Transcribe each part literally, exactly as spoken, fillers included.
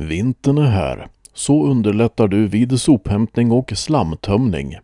Vintern är här. Så underlättar du vid sophämtning och slamtömning.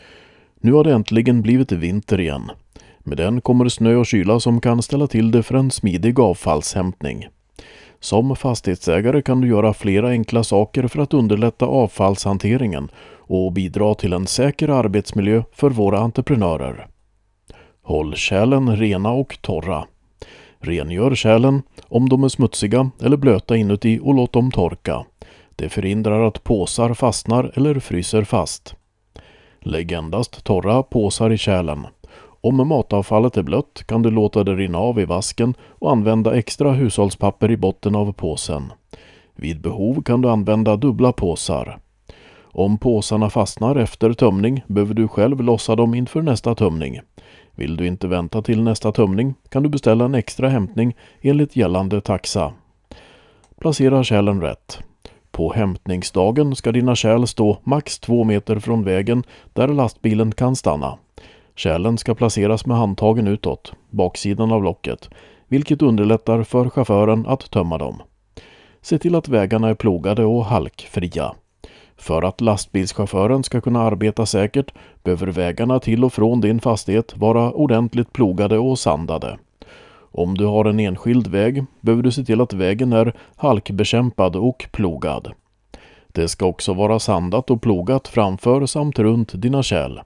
Nu har det äntligen blivit vinter igen. Med den kommer snö och kyla som kan ställa till det för en smidig avfallshämtning. Som fastighetsägare kan du göra flera enkla saker för att underlätta avfallshanteringen och bidra till en säker arbetsmiljö för våra entreprenörer. Håll kärlen rena och torra. Rengör kärlen om de är smutsiga eller blöta inuti och låt dem torka. Det förhindrar att påsar fastnar eller fryser fast. Lägg endast torra påsar i kärlen. Om matavfallet är blött kan du låta det rinna av i vasken och använda extra hushållspapper i botten av påsen. Vid behov kan du använda dubbla påsar. Om påsarna fastnar efter tömning behöver du själv lossa dem inför nästa tömning. Vill du inte vänta till nästa tömning kan du beställa en extra hämtning enligt gällande taxa. Placera kärlen rätt. På hämtningsdagen ska dina kärl stå max två meter från vägen där lastbilen kan stanna. Kärlen ska placeras med handtagen utåt, baksidan av locket, vilket underlättar för chauffören att tömma dem. Se till att vägarna är plogade och halkfria. För att lastbilschauffören ska kunna arbeta säkert behöver vägarna till och från din fastighet vara ordentligt plogade och sandade. Om du har en enskild väg behöver du se till att vägen är halkbekämpad och plogad. Det ska också vara sandat och plogat framför samt runt dina kärl.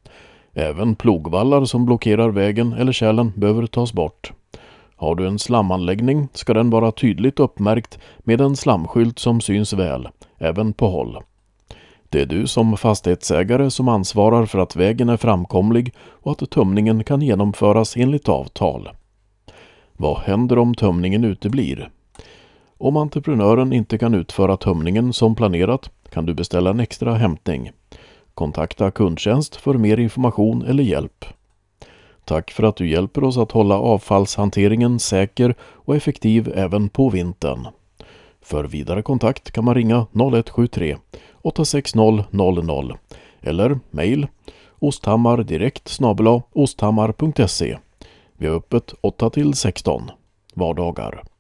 Även plogvallar som blockerar vägen eller kärlen behöver tas bort. Har du en slamanläggning ska den vara tydligt uppmärkt med en slamskylt som syns väl, även på håll. Det är du som fastighetsägare som ansvarar för att vägen är framkomlig och att tömningen kan genomföras enligt avtal. Vad händer om tömningen uteblir? Om entreprenören inte kan utföra tömningen som planerat kan du beställa en extra hämtning. Kontakta kundtjänst för mer information eller hjälp. Tack för att du hjälper oss att hålla avfallshanteringen säker och effektiv även på vintern. För vidare kontakt kan man ringa noll ett sju tre åtta sex noll noll noll eller mejl osthammardirekt snabel-a osthammar punkt se. Vi har öppet åtta till sexton vardagar.